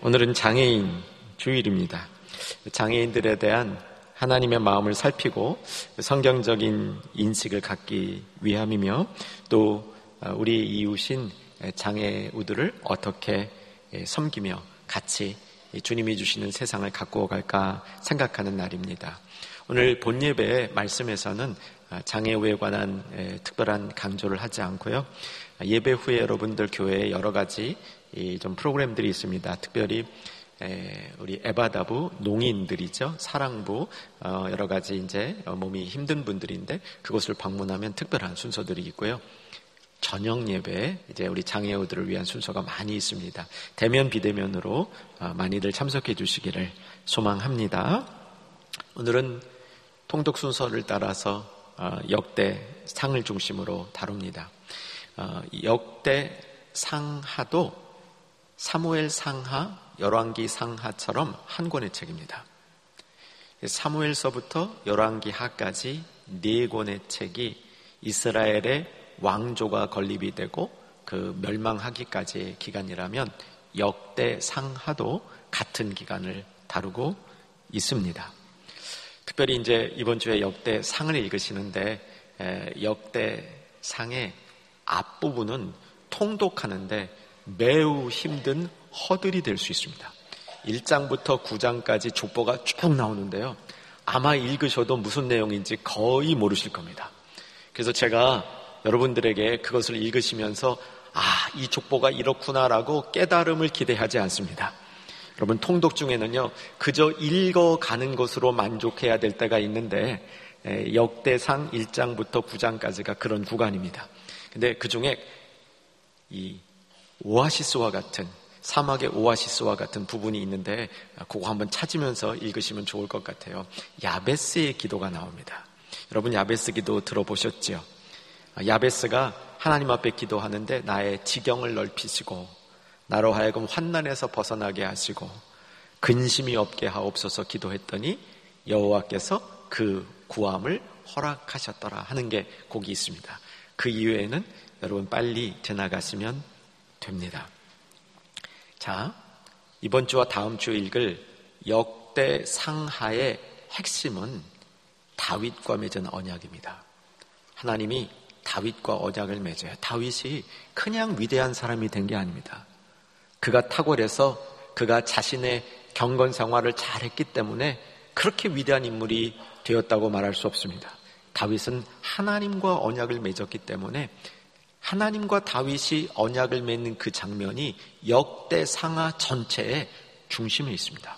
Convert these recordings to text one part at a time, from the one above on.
오늘은 장애인 주일입니다. 장애인들에 대한 하나님의 마음을 살피고 성경적인 인식을 갖기 위함이며 또 우리 이웃인 장애우들을 어떻게 섬기며 같이 주님이 주시는 세상을 갖고 갈까 생각하는 날입니다. 오늘 본 예배의 말씀에서는 장애우에 관한 특별한 강조를 하지 않고요. 예배 후에 여러분들 교회에 여러 가지 좀 프로그램들이 있습니다. 특별히 우리 에바다부 농인들이죠. 사랑부 여러 가지 이제 몸이 힘든 분들인데 그곳을 방문하면 특별한 순서들이 있고요. 저녁 예배에 이제 우리 장애우들을 위한 순서가 많이 있습니다. 대면 비대면으로 많이들 참석해 주시기를 소망합니다. 오늘은 통독 순서를 따라서 역대 상을 중심으로 다룹니다. 역대 상하도 사무엘 상하, 열왕기 상하처럼 한 권의 책입니다. 사무엘서부터 열왕기 하까지 4권의 책이 이스라엘의 왕조가 건립이 되고 그 멸망하기까지의 기간이라면 역대 상하도 같은 기간을 다루고 있습니다. 특별히 이제 이번 주에 역대 상을 읽으시는데 역대 상의 앞부분은 통독하는데 매우 힘든 허들이 될 수 있습니다. 1장부터 9장까지 족보가 쭉 나오는데요. 아마 읽으셔도 무슨 내용인지 거의 모르실 겁니다. 그래서 제가 여러분들에게 그것을 읽으시면서 이 족보가 이렇구나라고 깨달음을 기대하지 않습니다. 여러분, 통독 중에는요, 그저 읽어가는 것으로 만족해야 될 때가 있는데 역대상 1장부터 9장까지가 그런 구간입니다. 근데 그 중에 이 오아시스와 같은, 사막의 오아시스와 같은 부분이 있는데 그거 한번 찾으면서 읽으시면 좋을 것 같아요. 야베스의 기도가 나옵니다. 여러분, 야베스 기도 들어보셨죠? 야베스가 하나님 앞에 기도하는데 나의 지경을 넓히시고 나로 하여금 환난에서 벗어나게 하시고 근심이 없게 하옵소서 기도했더니 여호와께서 그 구함을 허락하셨더라 하는 게 거기 있습니다. 그 이외에는 여러분 빨리 지나가시면 됩니다. 자, 이번 주와 다음 주 읽을 역대 상하의 핵심은 다윗과 맺은 언약입니다. 하나님이 다윗과 언약을 맺어요. 다윗이 그냥 위대한 사람이 된 게 아닙니다. 그가 탁월해서 그가 자신의 경건 생활을 잘했기 때문에 그렇게 위대한 인물이 되었다고 말할 수 없습니다. 다윗은 하나님과 언약을 맺었기 때문에 하나님과 다윗이 언약을 맺는 그 장면이 역대 상하 전체의 중심에 있습니다.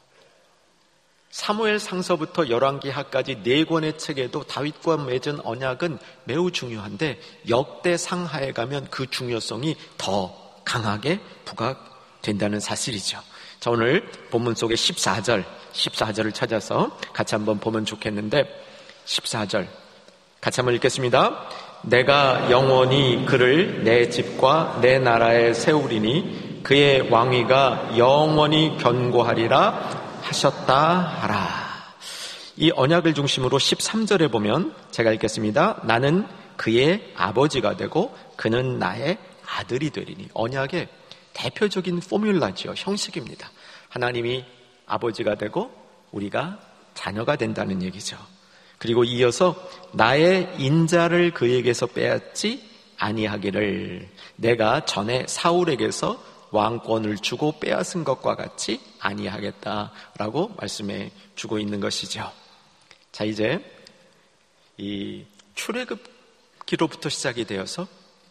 사무엘 상서부터 열왕기 하까지 4권의 책에도 다윗과 맺은 언약은 매우 중요한데 역대 상하에 가면 그 중요성이 더 강하게 부각된다는 사실이죠. 자, 오늘 본문 속의 14절을 찾아서 같이 한번 보면 좋겠는데 14절 같이 한번 읽겠습니다. 내가 영원히 그를 내 집과 내 나라에 세우리니 그의 왕위가 영원히 견고하리라 하셨다 하라. 이 언약을 중심으로 13절에 보면 제가 읽겠습니다. 나는 그의 아버지가 되고 그는 나의 아들이 되리니. 언약의 대표적인 포뮬라죠. 형식입니다. 하나님이 아버지가 되고 우리가 자녀가 된다는 얘기죠. 그리고 이어서 나의 인자를 그에게서 빼앗지 아니하기를 내가 전에 사울에게서 왕권을 주고 빼앗은 것과 같이 아니하겠다라고 말씀해 주고 있는 것이죠. 자, 이제 이 출애굽기로부터 시작이 되어서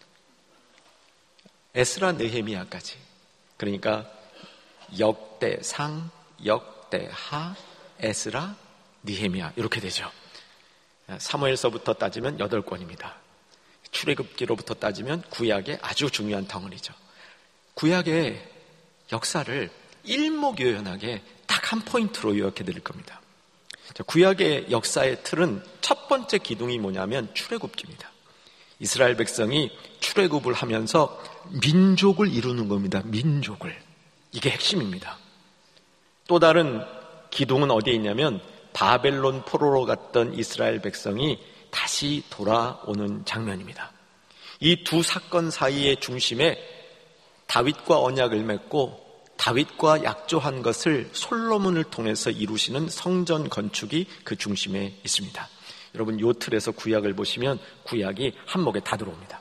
에스라 느헤미야까지, 그러니까 역대상, 역대하, 에스라, 느헤미야 이렇게 되죠. 사무엘서부터 따지면 8권입니다. 출애굽기로부터 따지면 구약의 아주 중요한 덩어리죠. 구약의 역사를 일목요연하게 딱 한 포인트로 요약해 드릴 겁니다. 구약의 역사의 틀은 첫 번째 기둥이 뭐냐면 출애굽기입니다. 이스라엘 백성이 출애굽을 하면서 민족을 이루는 겁니다. 민족을. 이게 핵심입니다. 또 다른 기둥은 어디에 있냐면 바벨론 포로로 갔던 이스라엘 백성이 다시 돌아오는 장면입니다. 이 두 사건 사이의 중심에 다윗과 언약을 맺고 다윗과 약조한 것을 솔로몬을 통해서 이루시는 성전 건축이 그 중심에 있습니다. 여러분, 요 틀에서 구약을 보시면 구약이 한목에 다 들어옵니다.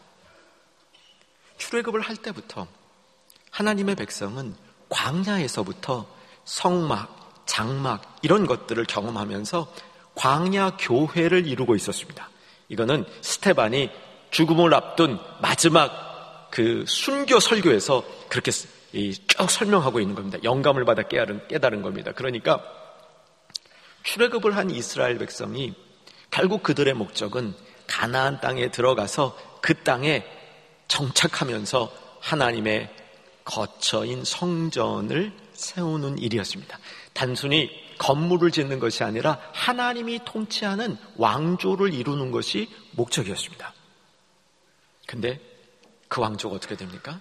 출애굽을 할 때부터 하나님의 백성은 광야에서부터 성막, 장막 이런 것들을 경험하면서 광야 교회를 이루고 있었습니다. 이거는 스테반이 죽음을 앞둔 마지막 그 순교 설교에서 그렇게 쭉 설명하고 있는 겁니다. 영감을 받아 깨달은 겁니다. 그러니까 출애굽을 한 이스라엘 백성이 결국 그들의 목적은 가나안 땅에 들어가서 그 땅에 정착하면서 하나님의 거처인 성전을 세우는 일이었습니다. 단순히 건물을 짓는 것이 아니라 하나님이 통치하는 왕조를 이루는 것이 목적이었습니다. 근데 그 왕조가 어떻게 됩니까?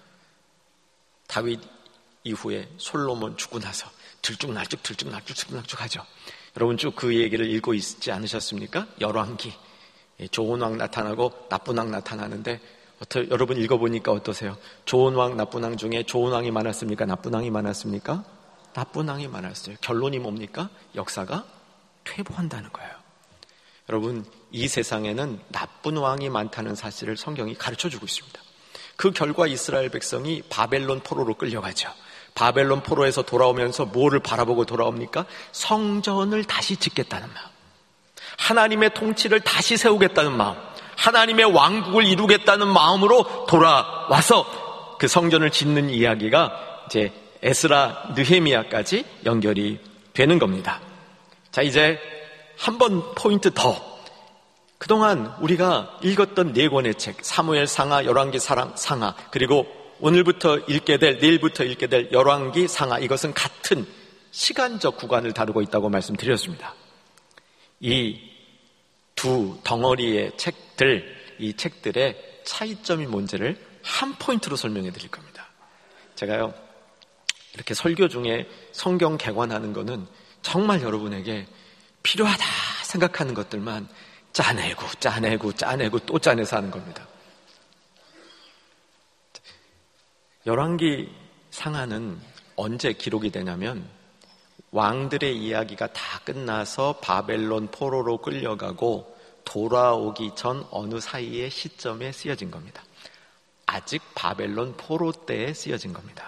다윗 이후에 솔로몬 죽고 나서 들쭉날쭉 하죠. 여러분 쭉 그 얘기를 읽고 있지 않으셨습니까? 열왕기. 좋은 왕 나타나고 나쁜 왕 나타나는데 여러분 읽어보니까 어떠세요? 좋은 왕, 나쁜 왕 중에 좋은 왕이 많았습니까? 나쁜 왕이 많았습니까? 나쁜 왕이 많았어요. 결론이 뭡니까? 역사가 퇴보한다는 거예요. 여러분, 이 세상에는 나쁜 왕이 많다는 사실을 성경이 가르쳐주고 있습니다. 그 결과 이스라엘 백성이 바벨론 포로로 끌려가죠. 바벨론 포로에서 돌아오면서 뭐를 바라보고 돌아옵니까? 성전을 다시 짓겠다는 마음, 하나님의 통치를 다시 세우겠다는 마음, 하나님의 왕국을 이루겠다는 마음으로 돌아와서 그 성전을 짓는 이야기가 이제 에스라, 느헤미야까지 연결이 되는 겁니다. 자, 이제 한 번 포인트 더. 그동안 우리가 읽었던 네 권의 책, 사무엘 상하, 열왕기 상하, 그리고 오늘부터 읽게 될, 내일부터 읽게 될 열왕기 상하, 이것은 같은 시간적 구간을 다루고 있다고 말씀드렸습니다. 이 두 덩어리의 책들, 이 책들의 차이점이 뭔지를 한 포인트로 설명해 드릴 겁니다. 제가요, 이렇게 설교 중에 성경 개관하는 거는 정말 여러분에게 필요하다 생각하는 것들만 짜내고 또 짜내서 하는 겁니다. 열왕기 상하는 언제 기록이 되냐면 왕들의 이야기가 다 끝나서 바벨론 포로로 끌려가고 돌아오기 전 어느 사이의 시점에 쓰여진 겁니다. 아직 바벨론 포로 때에 쓰여진 겁니다.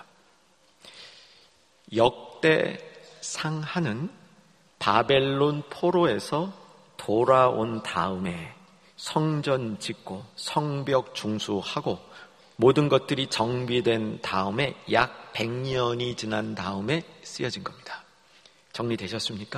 역대 상하는 바벨론 포로에서 돌아온 다음에 성전 짓고 성벽 중수하고 모든 것들이 정비된 다음에 약 100년이 지난 다음에 쓰여진 겁니다. 정리되셨습니까?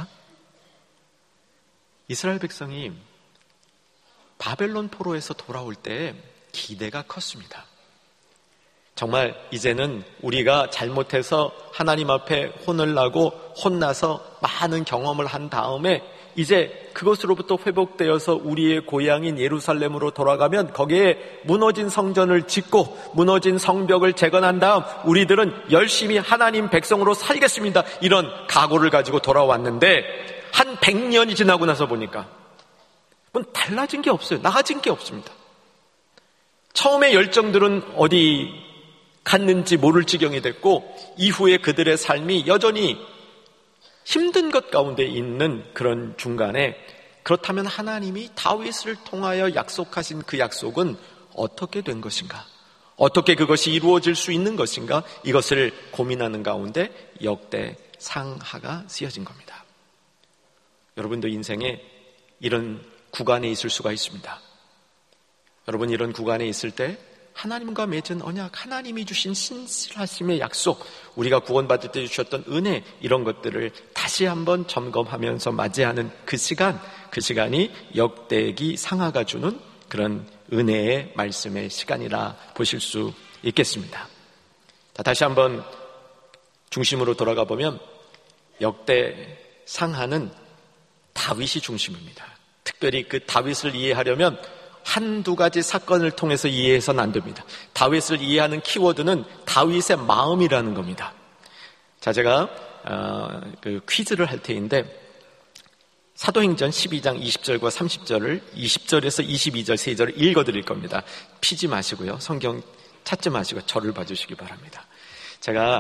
이스라엘 백성이 바벨론 포로에서 돌아올 때 기대가 컸습니다. 정말 이제는 우리가 잘못해서 하나님 앞에 혼을 나고 혼나서 많은 경험을 한 다음에 이제 그것으로부터 회복되어서 우리의 고향인 예루살렘으로 돌아가면 거기에 무너진 성전을 짓고 무너진 성벽을 재건한 다음 우리들은 열심히 하나님 백성으로 살겠습니다. 이런 각오를 가지고 돌아왔는데 한 100년이 지나고 나서 보니까 달라진 게 없어요. 나아진 게 없습니다. 처음에 열정들은 어디 갔는지 모를 지경이 됐고 이후에 그들의 삶이 여전히 힘든 것 가운데 있는 그런 중간에 그렇다면 하나님이 다윗을 통하여 약속하신 그 약속은 어떻게 된 것인가? 어떻게 그것이 이루어질 수 있는 것인가? 이것을 고민하는 가운데 역대 상하가 쓰여진 겁니다. 여러분도 인생에 이런 구간에 있을 수가 있습니다. 여러분 이런 구간에 있을 때 하나님과 맺은 언약, 하나님이 주신 신실하심의 약속, 우리가 구원받을 때 주셨던 은혜, 이런 것들을 다시 한번 점검하면서 맞이하는 그 시간이 역대기 상하가 주는 그런 은혜의 말씀의 시간이라 보실 수 있겠습니다. 다시 한번 중심으로 돌아가 보면 역대 상하는 다윗이 중심입니다. 특별히 그 다윗을 이해하려면 한두 가지 사건을 통해서 이해해서는 안 됩니다. 다윗을 이해하는 키워드는 다윗의 마음이라는 겁니다. 자, 제가 그 퀴즈를 할 테인데 사도행전 12장 20절과 30절을 20절에서 22절 3절을 읽어드릴 겁니다. 피지 마시고요. 성경 찾지 마시고 저를 봐주시기 바랍니다. 제가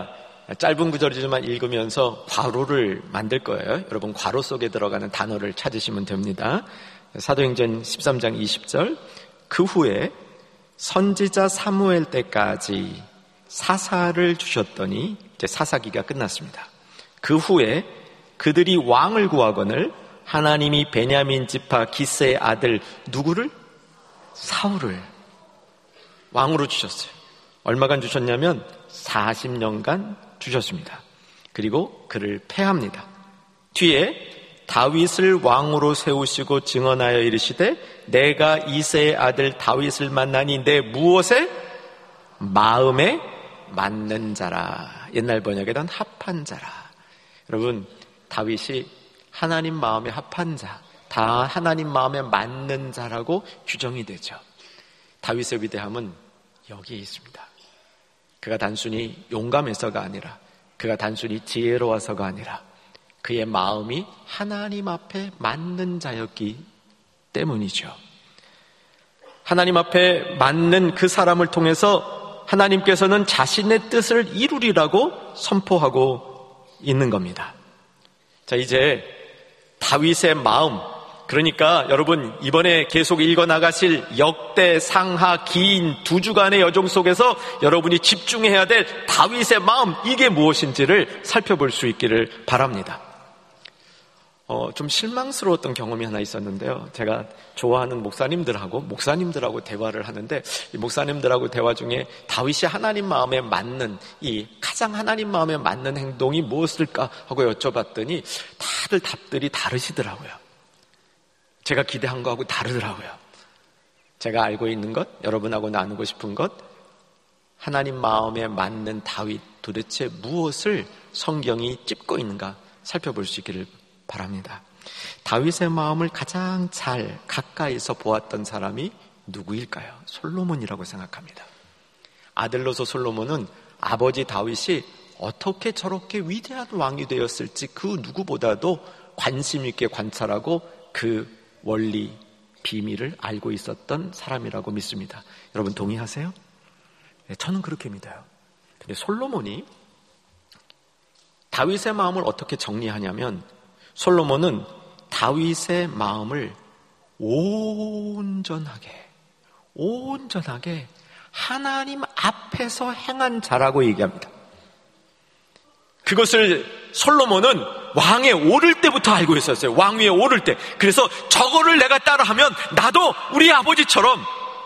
짧은 구절이지만 읽으면서 괄호를 만들 거예요. 여러분 괄호 속에 들어가는 단어를 찾으시면 됩니다. 사도행전 13장 20절, 그 후에 선지자 사무엘 때까지 사사를 주셨더니 이제 사사기가 끝났습니다. 그 후에 그들이 왕을 구하거늘 하나님이 베냐민 지파 기스의 아들 누구를? 사울을 왕으로 주셨어요. 얼마간 주셨냐면 40년간 주셨습니다. 그리고 그를 패합니다. 뒤에 다윗을 왕으로 세우시고 증언하여 이르시되 내가 이새의 아들 다윗을 만나니 내 무엇에? 마음에 맞는 자라. 옛날 번역에는 합한 자라. 여러분, 다윗이 하나님 마음에 합한 자, 다 하나님 마음에 맞는 자라고 규정이 되죠. 다윗의 위대함은 여기에 있습니다. 그가 단순히 용감해서가 아니라, 그가 단순히 지혜로워서가 아니라 그의 마음이 하나님 앞에 맞는 자였기 때문이죠. 하나님 앞에 맞는 그 사람을 통해서 하나님께서는 자신의 뜻을 이루리라고 선포하고 있는 겁니다. 자, 이제 다윗의 마음, 그러니까 여러분 이번에 계속 읽어나가실 역대, 상하, 기인 두 주간의 여정 속에서 여러분이 집중해야 될 다윗의 마음, 이게 무엇인지를 살펴볼 수 있기를 바랍니다. 좀 실망스러웠던 경험이 하나 있었는데요. 제가 좋아하는 목사님들하고 대화를 하는데, 이 목사님들하고 대화 중에 다윗이 하나님 마음에 맞는, 가장 하나님 마음에 맞는 행동이 무엇일까 하고 여쭤봤더니 다들 답들이 다르시더라고요. 제가 기대한 거하고 다르더라고요. 제가 알고 있는 것, 여러분하고 나누고 싶은 것, 하나님 마음에 맞는 다윗, 도대체 무엇을 성경이 찝고 있는가 살펴볼 수 있기를 바랍니다. 다윗의 마음을 가장 잘 가까이서 보았던 사람이 누구일까요? 솔로몬이라고 생각합니다. 아들로서 솔로몬은 아버지 다윗이 어떻게 저렇게 위대한 왕이 되었을지 그 누구보다도 관심 있게 관찰하고 그 원리, 비밀을 알고 있었던 사람이라고 믿습니다. 여러분 동의하세요? 네, 저는 그렇게 믿어요. 근데 솔로몬이 다윗의 마음을 어떻게 정리하냐면, 솔로몬은 다윗의 마음을 온전하게 하나님 앞에서 행한 자라고 얘기합니다. 그것을 솔로몬은 왕에 오를 때부터 알고 있었어요. 왕위에 오를 때. 그래서 저거를 내가 따라하면 나도 우리 아버지처럼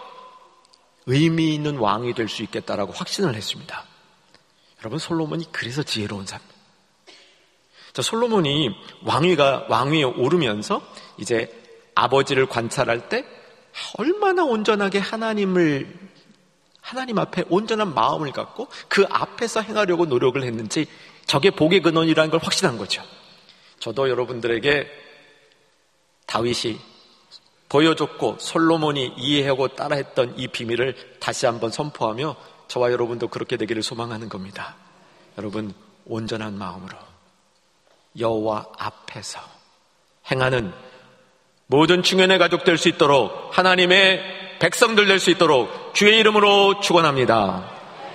의미 있는 왕이 될 수 있겠다라고 확신을 했습니다. 여러분, 솔로몬이 그래서 지혜로운 사람입니다. 자, 솔로몬이 왕위에 오르면서 이제 아버지를 관찰할 때 얼마나 온전하게 하나님 앞에 온전한 마음을 갖고 그 앞에서 행하려고 노력을 했는지, 저게 복의 근원이라는 걸 확신한 거죠. 저도 여러분들에게 다윗이 보여줬고 솔로몬이 이해하고 따라했던 이 비밀을 다시 한번 선포하며 저와 여러분도 그렇게 되기를 소망하는 겁니다. 여러분, 온전한 마음으로 여호와 앞에서 행하는 모든 중연의 가족 될 수 있도록, 하나님의 백성들 될 수 있도록 주의 이름으로 축원합니다.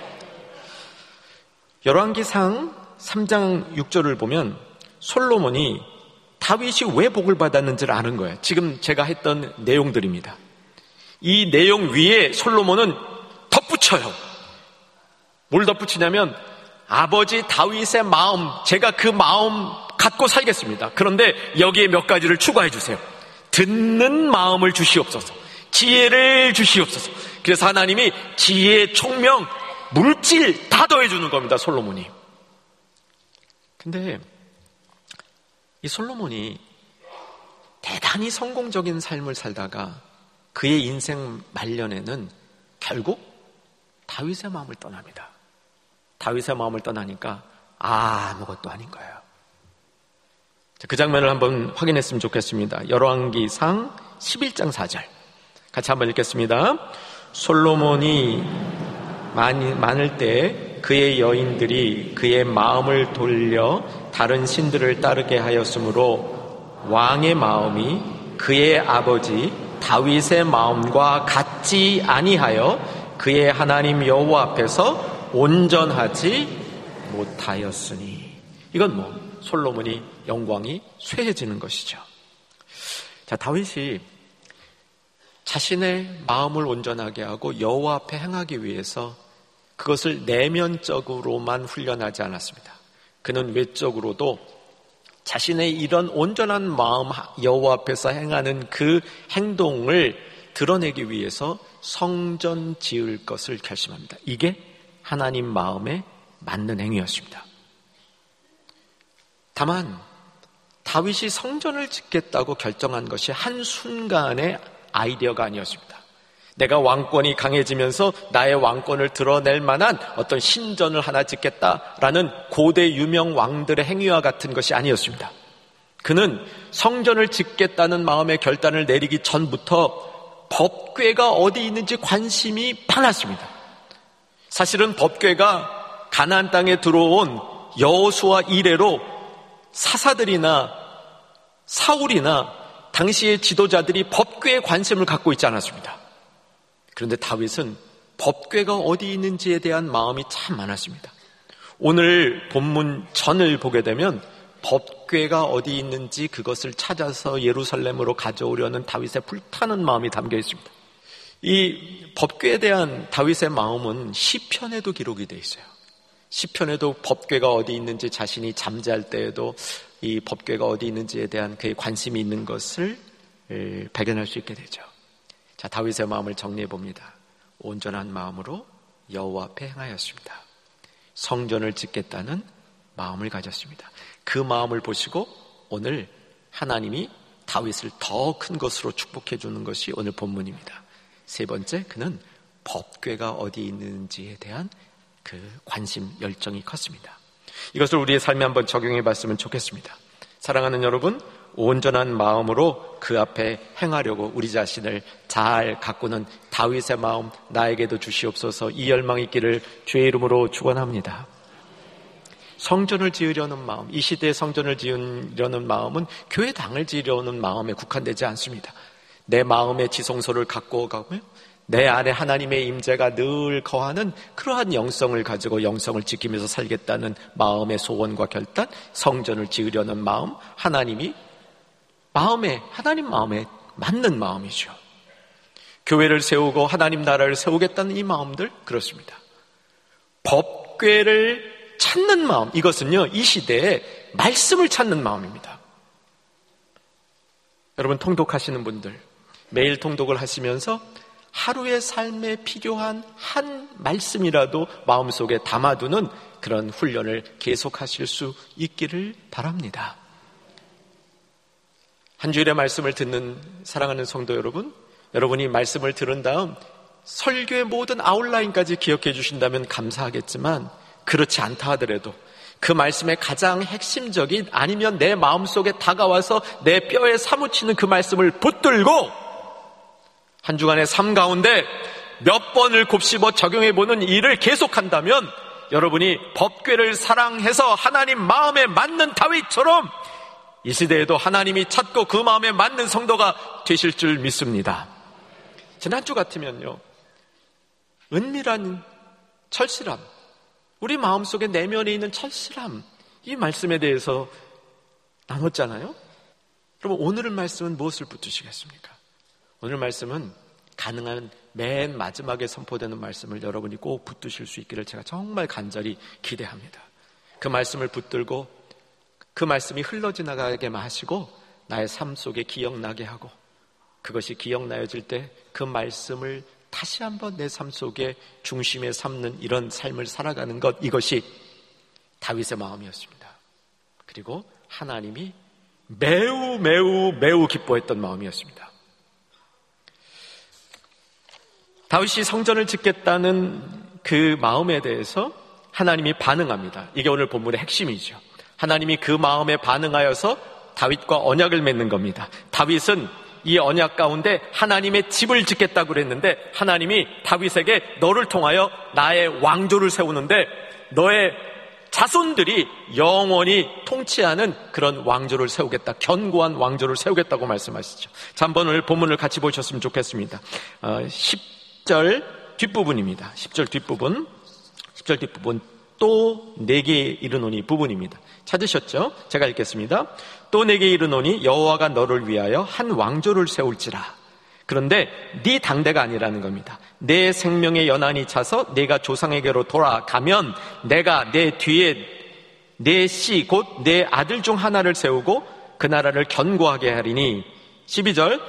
열왕기상 3장 6절을 보면 솔로몬이 다윗이 왜 복을 받았는지를 아는 거예요. 지금 제가 했던 내용들입니다. 이 내용 위에 솔로몬은 덧붙여요. 뭘 덧붙이냐면, 아버지 다윗의 마음, 제가 그 마음 갖고 살겠습니다. 그런데 여기에 몇 가지를 추가해 주세요. 듣는 마음을 주시옵소서, 지혜를 주시옵소서. 그래서 하나님이 지혜, 총명, 물질 다 더해주는 겁니다, 솔로몬이. 근데 이 솔로몬이 대단히 성공적인 삶을 살다가 그의 인생 말년에는 결국 다윗의 마음을 떠납니다. 다윗의 마음을 떠나니까 아무것도 아닌 거예요. 그 장면을 한번 확인했으면 좋겠습니다. 열왕기상 11장 4절 같이 한번 읽겠습니다. 솔로몬이 많을 때 그의 여인들이 그의 마음을 돌려 다른 신들을 따르게 하였으므로 왕의 마음이 그의 아버지 다윗의 마음과 같지 아니하여 그의 하나님 여호와 앞에서 온전하지 못하였으니. 이건 솔로몬이 영광이 쇠해지는 것이죠. 자, 다윗이 자신의 마음을 온전하게 하고 여호와 앞에 행하기 위해서 그것을 내면적으로만 훈련하지 않았습니다. 그는 외적으로도 자신의 이런 온전한 마음, 여호와 앞에서 행하는 그 행동을 드러내기 위해서 성전 지을 것을 결심합니다. 이게 하나님 마음에 맞는 행위였습니다. 다만 다윗이 성전을 짓겠다고 결정한 것이 한순간의 아이디어가 아니었습니다. 내가 왕권이 강해지면서 나의 왕권을 드러낼 만한 어떤 신전을 하나 짓겠다라는 고대 유명 왕들의 행위와 같은 것이 아니었습니다. 그는 성전을 짓겠다는 마음의 결단을 내리기 전부터 법궤가 어디 있는지 관심이 많았습니다. 사실은 법궤가 가나안 땅에 들어온 여호수아 이래로 사사들이나 사울이나 당시의 지도자들이 법궤에 관심을 갖고 있지 않았습니다. 그런데 다윗은 법궤가 어디 있는지에 대한 마음이 참 많았습니다. 오늘 본문 전을 보게 되면 법궤가 어디 있는지 그것을 찾아서 예루살렘으로 가져오려는 다윗의 불타는 마음이 담겨 있습니다. 이 법궤에 대한 다윗의 마음은 시편에도 기록이 되어 있어요. 시편에도 법궤가 어디 있는지 자신이 잠잘 때에도 이 법궤가 어디 있는지에 대한 그의 관심이 있는 것을 발견할 수 있게 되죠. 자, 다윗의 마음을 정리해 봅니다. 온전한 마음으로 여호와 앞에 행하였습니다. 성전을 짓겠다는 마음을 가졌습니다. 그 마음을 보시고 오늘 하나님이 다윗을 더 큰 것으로 축복해 주는 것이 오늘 본문입니다. 세 번째, 그는 법궤가 어디 있는지에 대한 그 관심, 열정이 컸습니다. 이것을 우리의 삶에 한번 적용해 봤으면 좋겠습니다. 사랑하는 여러분, 온전한 마음으로 그 앞에 행하려고 우리 자신을 잘 가꾸는 다윗의 마음 나에게도 주시옵소서. 이 열망이 있기를 주의 이름으로 축원합니다. 성전을 지으려는 마음, 이 시대에 성전을 지으려는 마음은 교회당을 지으려는 마음에 국한되지 않습니다. 내 마음의 지성소를 갖고 가고요, 내 안에 하나님의 임재가 늘 거하는 그러한 영성을 가지고 영성을 지키면서 살겠다는 마음의 소원과 결단, 성전을 지으려는 마음, 하나님 마음에 맞는 마음이죠. 교회를 세우고 하나님 나라를 세우겠다는 이 마음들, 그렇습니다. 법궤를 찾는 마음, 이것은요, 이 시대에 말씀을 찾는 마음입니다. 여러분, 통독하시는 분들, 매일 통독을 하시면서 하루의 삶에 필요한 한 말씀이라도 마음속에 담아두는 그런 훈련을 계속하실 수 있기를 바랍니다. 한 주일의 말씀을 듣는 사랑하는 성도 여러분, 여러분이 말씀을 들은 다음 설교의 모든 아웃라인까지 기억해 주신다면 감사하겠지만, 그렇지 않다 하더라도 그 말씀의 가장 핵심적인, 아니면 내 마음속에 다가와서 내 뼈에 사무치는 그 말씀을 붙들고 한 주간의 삶 가운데 몇 번을 곱씹어 적용해보는 일을 계속한다면 여러분이 법궤를 사랑해서 하나님 마음에 맞는 다윗처럼 이 시대에도 하나님이 찾고 그 마음에 맞는 성도가 되실 줄 믿습니다. 지난주 같으면요, 은밀한 철실함, 우리 마음속에 내면에 있는 철실함, 이 말씀에 대해서 나눴잖아요. 그럼 오늘 말씀은 무엇을 붙드시겠습니까? 오늘 말씀은 가능한 맨 마지막에 선포되는 말씀을 여러분이 꼭 붙드실 수 있기를 제가 정말 간절히 기대합니다. 그 말씀을 붙들고 그 말씀이 흘러지나가게만 하시고 나의 삶 속에 기억나게 하고, 그것이 기억나여질 때 그 말씀을 다시 한번 내 삶 속에 중심에 삼는 이런 삶을 살아가는 것, 이것이 다윗의 마음이었습니다. 그리고 하나님이 매우 기뻐했던 마음이었습니다. 다윗이 성전을 짓겠다는 그 마음에 대해서 하나님이 반응합니다. 이게 오늘 본문의 핵심이죠. 하나님이 그 마음에 반응하여서 다윗과 언약을 맺는 겁니다. 다윗은 이 언약 가운데 하나님의 집을 짓겠다고 그랬는데, 하나님이 다윗에게 너를 통하여 나의 왕조를 세우는데 너의 자손들이 영원히 통치하는 그런 왕조를 세우겠다, 견고한 왕조를 세우겠다고 말씀하시죠. 자, 한번 오늘 본문을 같이 보셨으면 좋겠습니다. 10절 뒷부분입니다. 10절 뒷부분 또 내게 이르노니 부분입니다. 찾으셨죠? 제가 읽겠습니다. 또 내게 이르노니 여호와가 너를 위하여 한 왕조를 세울지라. 그런데 네 당대가 아니라는 겁니다. 내 생명의 연한이 차서 내가 조상에게로 돌아가면 내가 내 뒤에 내 씨 곧 내 아들 중 하나를 세우고 그 나라를 견고하게 하리니 12절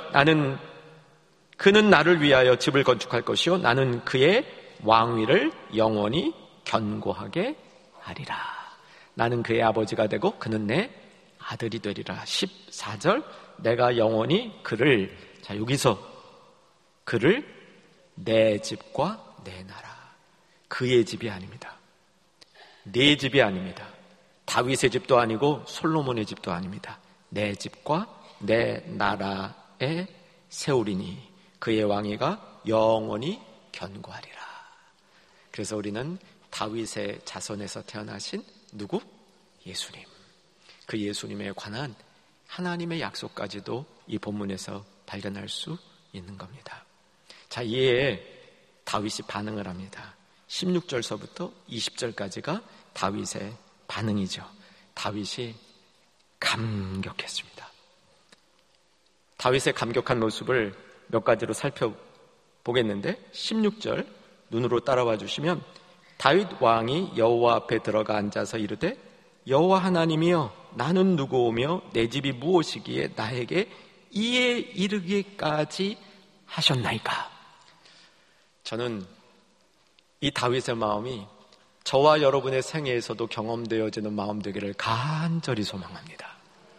그는 나를 위하여 집을 건축할 것이요 나는 그의 왕위를 영원히 견고하게 하리라. 나는 그의 아버지가 되고 그는 내 아들이 되리라. 14절 내가 영원히 그를, 자 여기서 그를 내 집과 내 나라, 그의 집이 아닙니다. 내 집이 아닙니다. 다윗의 집도 아니고 솔로몬의 집도 아닙니다. 내 집과 내 나라에 세우리니 그의 왕위가 영원히 견고하리라. 그래서 우리는 다윗의 자손에서 태어나신 누구? 예수님. 그 예수님에 관한 하나님의 약속까지도 이 본문에서 발견할 수 있는 겁니다. 자, 이에 다윗이 반응을 합니다. 16절서부터 20절까지가 다윗의 반응이죠. 다윗이 감격했습니다. 다윗의 감격한 모습을 몇 가지로 살펴보겠는데 16절 눈으로 따라와 주시면 다윗 왕이 여호와 앞에 들어가 앉아서 이르되 여호와 하나님이여 나는 누구오며 내 집이 무엇이기에 나에게 이에 이르기까지 하셨나이까. 저는 이 다윗의 마음이 저와 여러분의 생애에서도 경험되어지는 마음 되기를 간절히 소망합니다.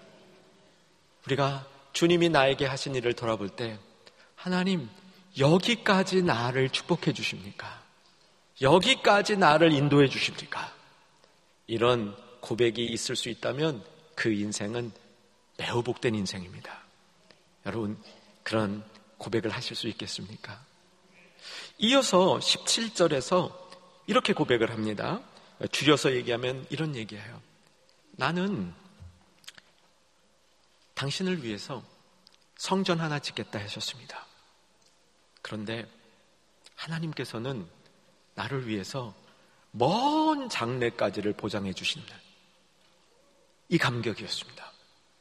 우리가 주님이 나에게 하신 일을 돌아볼 때 하나님 여기까지 나를 축복해 주십니까? 여기까지 나를 인도해 주십니까? 이런 고백이 있을 수 있다면 그 인생은 매우 복된 인생입니다. 여러분 그런 고백을 하실 수 있겠습니까? 이어서 17절에서 이렇게 고백을 합니다. 줄여서 얘기하면 이런 얘기예요. 나는 당신을 위해서 성전 하나 짓겠다 하셨습니다. 그런데 하나님께서는 나를 위해서 먼 장래까지를 보장해 주신다. 이 감격이었습니다.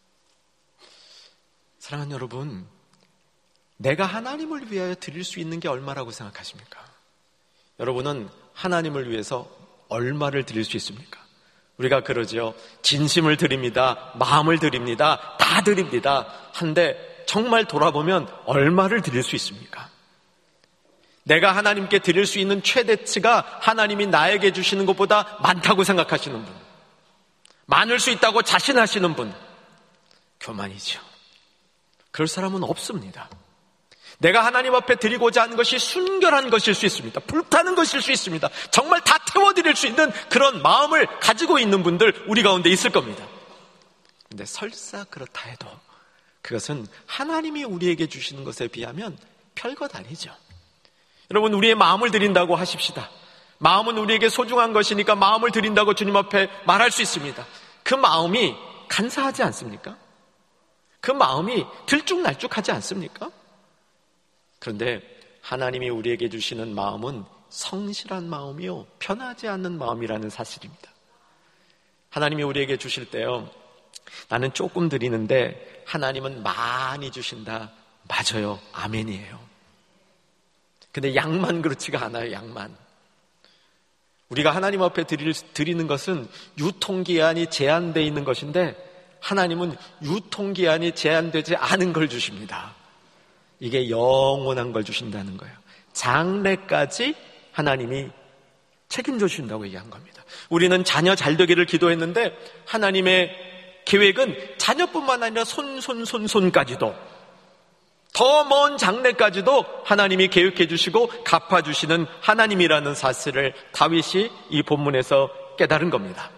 사랑하는 여러분, 내가 하나님을 위하여 드릴 수 있는 게 얼마라고 생각하십니까? 여러분은 하나님을 위해서 얼마를 드릴 수 있습니까? 우리가 그러죠. 진심을 드립니다. 마음을 드립니다. 다 드립니다. 한데 정말 돌아보면 얼마를 드릴 수 있습니까? 내가 하나님께 드릴 수 있는 최대치가 하나님이 나에게 주시는 것보다 많다고 생각하시는 분, 많을 수 있다고 자신하시는 분, 교만이죠. 그럴 사람은 없습니다. 내가 하나님 앞에 드리고자 하는 것이 순결한 것일 수 있습니다. 불타는 것일 수 있습니다. 정말 다 태워드릴 수 있는 그런 마음을 가지고 있는 분들 우리 가운데 있을 겁니다. 그런데 설사 그렇다 해도 그것은 하나님이 우리에게 주시는 것에 비하면 별것 아니죠. 여러분 우리의 마음을 드린다고 하십시다. 마음은 우리에게 소중한 것이니까 마음을 드린다고 주님 앞에 말할 수 있습니다. 그 마음이 간사하지 않습니까? 그 마음이 들쭉날쭉하지 않습니까? 그런데 하나님이 우리에게 주시는 마음은 성실한 마음이요 편하지 않는 마음이라는 사실입니다. 하나님이 우리에게 주실 때요, 나는 조금 드리는데 하나님은 많이 주신다. 맞아요. 아멘이에요. 근데 양만 그렇지가 않아요. 양만. 우리가 하나님 앞에 드리는 것은 유통기한이 제한되어 있는 것인데 하나님은 유통기한이 제한되지 않은 걸 주십니다. 이게 영원한 걸 주신다는 거예요. 장래까지 하나님이 책임져 주신다고 얘기한 겁니다. 우리는 자녀 잘 되기를 기도했는데 하나님의 계획은 자녀뿐만 아니라 손까지도 더 먼 장래까지도 하나님이 계획해 주시고 갚아주시는 하나님이라는 사실을 다윗이 이 본문에서 깨달은 겁니다.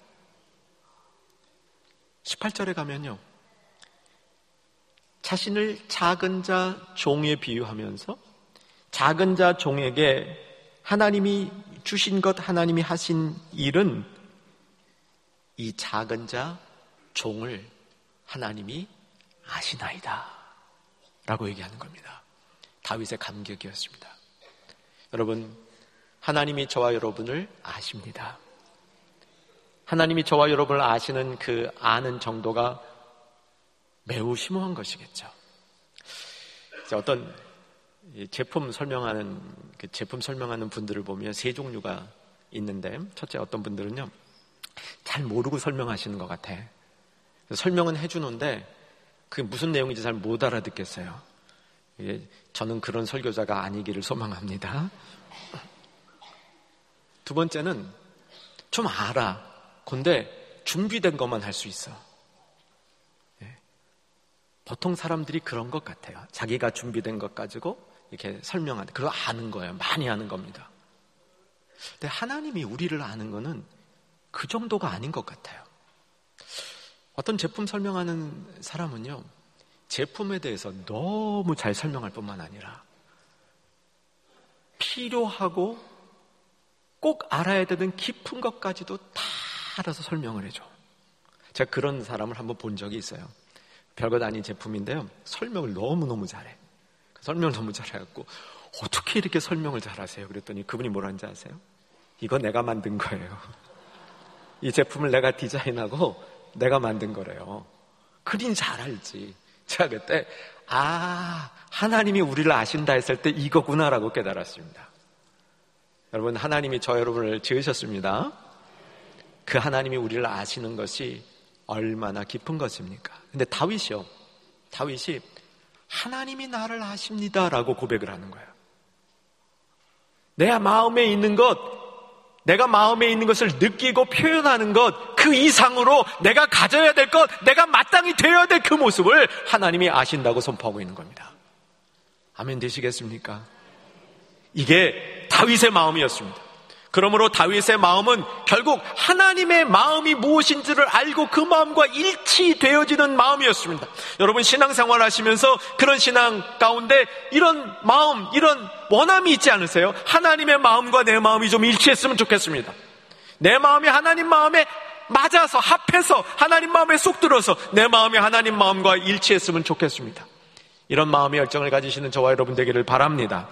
18절에 가면요, 자신을 작은 자 종에 비유하면서 작은 자 종에게 하나님이 주신 것, 하나님이 하신 일은 이 작은 자 종을 하나님이 아시나이다 라고 얘기하는 겁니다. 다윗의 감격이었습니다. 여러분, 하나님이 저와 여러분을 아십니다. 하나님이 저와 여러분을 아시는 그 아는 정도가 매우 심오한 것이겠죠. 어떤 제품 설명하는 분들을 보면 세 종류가 있는데, 첫째, 어떤 분들은요 잘 모르고 설명하시는 것 같아. 설명은 해주는데 그게 무슨 내용인지 잘 못 알아듣겠어요. 저는 그런 설교자가 아니기를 소망합니다. 두 번째는 좀 알아. 근데 준비된 것만 할 수 있어. 보통 사람들이 그런 것 같아요. 자기가 준비된 것 가지고 이렇게 설명하는, 그거 아는 거예요. 많이 아는 겁니다. 근데 하나님이 우리를 아는 거는 그 정도가 아닌 것 같아요. 어떤 제품 설명하는 사람은요, 제품에 대해서 너무 잘 설명할 뿐만 아니라 필요하고 꼭 알아야 되는 깊은 것까지도 다 알아서 설명을 해줘. 제가 그런 사람을 한번 본 적이 있어요. 별것 아닌 제품인데요, 설명을 너무너무 잘해. 설명을 너무 잘해갖고 어떻게 이렇게 설명을 잘하세요? 그랬더니 그분이 뭐라는지 아세요? 이거 내가 만든 거예요. 이 제품을 내가 디자인하고 내가 만든 거래요. 그린 잘 알지. 제가 그때 하나님이 우리를 아신다 했을 때 이거구나라고 깨달았습니다. 여러분, 하나님이 저 여러분을 지으셨습니다. 그 하나님이 우리를 아시는 것이 얼마나 깊은 것입니까? 근데 다윗이 하나님이 나를 아십니다라고 고백을 하는 거예요. 내가 마음에 있는 것을 느끼고 표현하는 것, 그 이상으로 내가 가져야 될 것, 내가 마땅히 되어야 될 그 모습을 하나님이 아신다고 선포하고 있는 겁니다. 아멘 되시겠습니까? 이게 다윗의 마음이었습니다. 그러므로 다윗의 마음은 결국 하나님의 마음이 무엇인지를 알고 그 마음과 일치되어지는 마음이었습니다. 여러분, 신앙생활 하시면서 그런 신앙 가운데 이런 마음, 이런 원함이 있지 않으세요? 하나님의 마음과 내 마음이 좀 일치했으면 좋겠습니다. 내 마음이 하나님 마음에 맞아서, 합해서 하나님 마음에 쏙 들어서 내 마음이 하나님 마음과 일치했으면 좋겠습니다. 이런 마음의 열정을 가지시는 저와 여러분 되기를 바랍니다.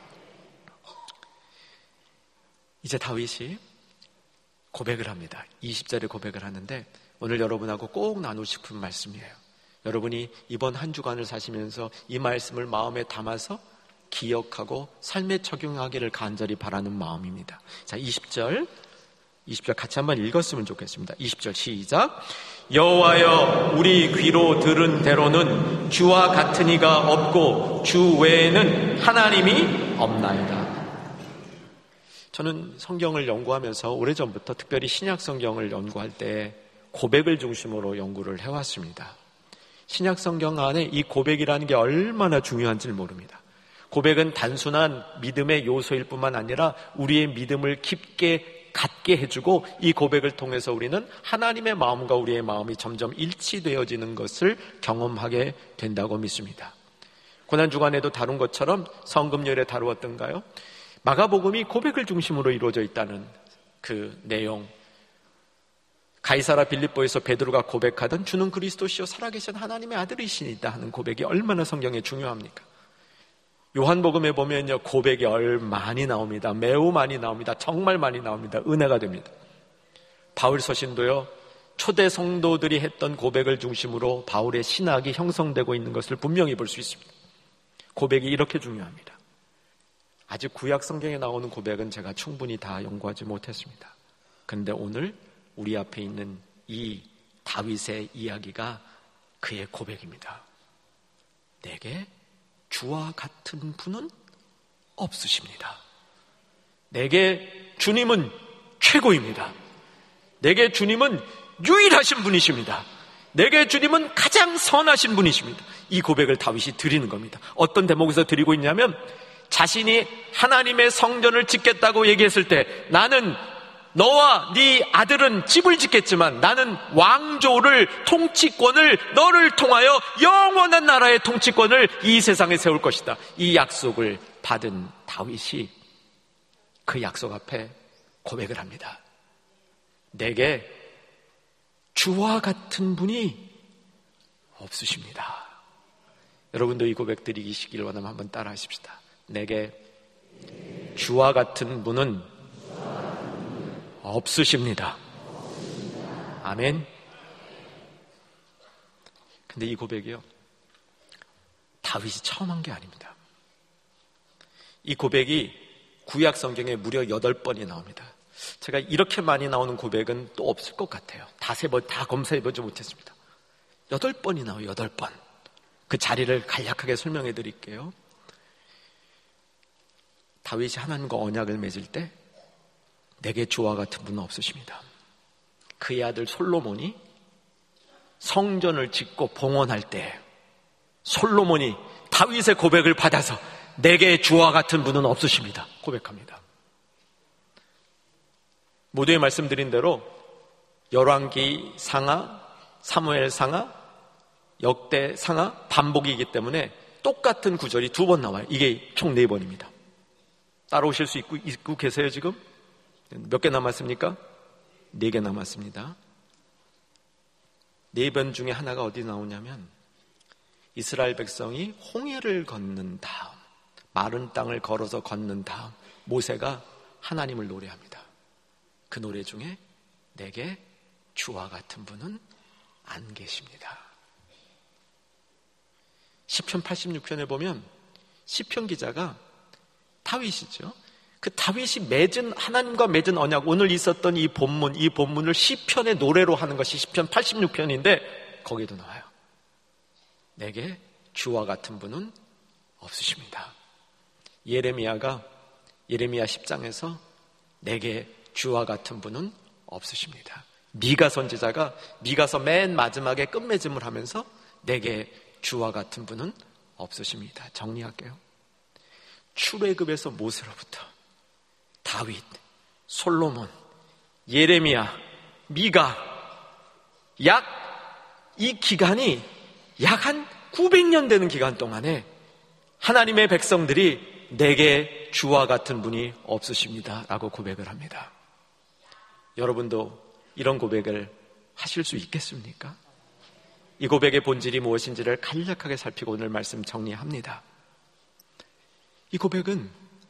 이제 다윗이 고백을 합니다. 20절에 고백을 하는데 오늘 여러분하고 꼭 나누고 싶은 말씀이에요. 여러분이 이번 한 주간을 사시면서 이 말씀을 마음에 담아서 기억하고 삶에 적용하기를 간절히 바라는 마음입니다. 자, 20절 같이 한번 읽었으면 좋겠습니다. 20절 시작. 여호와여, 우리 귀로 들은 대로는 주와 같은 이가 없고 주 외에는 하나님이 없나이다. 저는 성경을 연구하면서 오래전부터 특별히 신약 성경을 연구할 때 고백을 중심으로 연구를 해왔습니다. 신약 성경 안에 이 고백이라는 게 얼마나 중요한지를 모릅니다. 고백은 단순한 믿음의 요소일 뿐만 아니라 우리의 믿음을 깊게 갖게 해주고, 이 고백을 통해서 우리는 하나님의 마음과 우리의 마음이 점점 일치되어지는 것을 경험하게 된다고 믿습니다. 고난주간에도 다룬 것처럼 성금요일에 다루었던가요? 마가복음이 고백을 중심으로 이루어져 있다는 그 내용, 가이사라 빌립보에서 베드로가 고백하던 주는 그리스도시요 살아계신 하나님의 아들이시니다 하는 고백이 얼마나 성경에 중요합니까? 요한복음에 보면요, 고백이 많이 나옵니다. 매우 많이 나옵니다. 정말 많이 나옵니다. 은혜가 됩니다. 바울 서신도요, 초대 성도들이 했던 고백을 중심으로 바울의 신학이 형성되고 있는 것을 분명히 볼 수 있습니다. 고백이 이렇게 중요합니다. 아직 구약 성경에 나오는 고백은 제가 충분히 다 연구하지 못했습니다. 그런데 오늘 우리 앞에 있는 이 다윗의 이야기가 그의 고백입니다. 내게 주와 같은 분은 없으십니다. 내게 주님은 최고입니다. 내게 주님은 유일하신 분이십니다. 내게 주님은 가장 선하신 분이십니다. 이 고백을 다윗이 드리는 겁니다. 어떤 대목에서 드리고 있냐면, 자신이 하나님의 성전을 짓겠다고 얘기했을 때, 나는 너와 네 아들은 집을 짓겠지만 나는 왕조를, 통치권을 너를 통하여 영원한 나라의 통치권을 이 세상에 세울 것이다. 이 약속을 받은 다윗이 그 약속 앞에 고백을 합니다. 내게 주와 같은 분이 없으십니다. 여러분도 이 고백 드리시길 원하면 한번 따라 하십시다. 내게 주와 같은 분은 없으십니다. 아멘. 근데 이 고백이요, 다윗이 처음 한 게 아닙니다. 이 고백이 구약 성경에 무려 8번이 나옵니다. 제가 이렇게 많이 나오는 고백은 또 없을 것 같아요. 다 검사해보지 못했습니다. 8번이 나와요. 8번. 그 자리를 간략하게 설명해 드릴게요. 다윗이 하나님과 언약을 맺을 때 내게 주와 같은 분은 없으십니다. 그의 아들 솔로몬이 성전을 짓고 봉헌할 때 솔로몬이 다윗의 고백을 받아서 내게 주와 같은 분은 없으십니다. 고백합니다. 모두에 말씀드린 대로 열왕기 상하, 사무엘 상하, 역대 상하 반복이기 때문에 똑같은 구절이 2번 나와요. 이게 총 4번입니다. 따라오실 수 있고 계세요 지금? 몇 개 남았습니까? 4개 남았습니다. 4번 중에 하나가 어디 나오냐면 이스라엘 백성이 홍해를 걷는 다음, 마른 땅을 걸어서 걷는 다음 모세가 하나님을 노래합니다. 그 노래 중에 내게 주와 같은 분은 안 계십니다. 시편 86편에 보면 시편 기자가 다윗이죠. 그 다윗이 하나님과 맺은 언약, 오늘 있었던 이 본문을 시편의 노래로 하는 것이 시편 86편인데 거기도 나와요. 내게 주와 같은 분은 없으십니다. 예레미야 10장에서 내게 주와 같은 분은 없으십니다. 미가 선지자가 미가서 맨 마지막에 끝맺음을 하면서 내게 주와 같은 분은 없으십니다. 정리할게요. 출애굽에서 모세로부터 다윗, 솔로몬, 예레미야, 미가 이 기간이 약 한 900년 되는 기간 동안에 하나님의 백성들이 내게 주와 같은 분이 없으십니다 라고 고백을 합니다. 여러분도 이런 고백을 하실 수 있겠습니까? 이 고백의 본질이 무엇인지를 간략하게 살피고 오늘 말씀 정리합니다. 이 고백은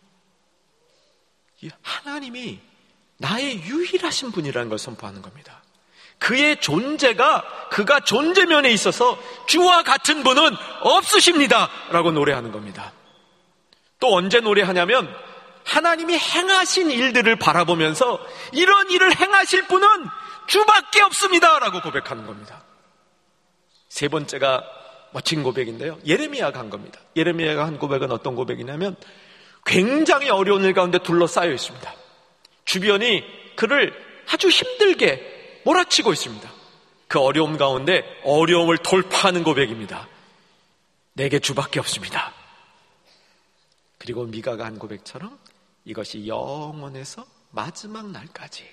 하나님이 나의 유일하신 분이라는 걸 선포하는 겁니다. 그의 존재가 그가 존재면에 있어서 주와 같은 분은 없으십니다 라고 노래하는 겁니다. 또 언제 노래하냐면 하나님이 행하신 일들을 바라보면서 이런 일을 행하실 분은 주밖에 없습니다 라고 고백하는 겁니다. 세 번째가 멋진 고백인데요, 예레미야가 한 겁니다. 예레미야가 한 고백은 어떤 고백이냐면 굉장히 어려운 일 가운데 둘러싸여 있습니다. 주변이 그를 아주 힘들게 몰아치고 있습니다. 그 어려움 가운데 어려움을 돌파하는 고백입니다. 내게 주밖에 없습니다. 그리고 미가가 한 고백처럼 이것이 영원에서 마지막 날까지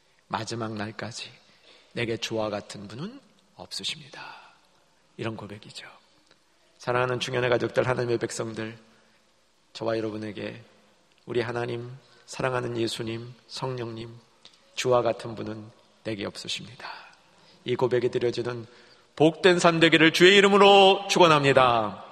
내게 주와 같은 분은 없으십니다. 이런 고백이죠. 사랑하는 중현의 가족들, 하나님의 백성들, 저와 여러분에게 우리 하나님, 사랑하는 예수님, 성령님, 주와 같은 분은 내게 없으십니다. 이 고백에 드려지는 복된 삶 되기를 주의 이름으로 축원합니다.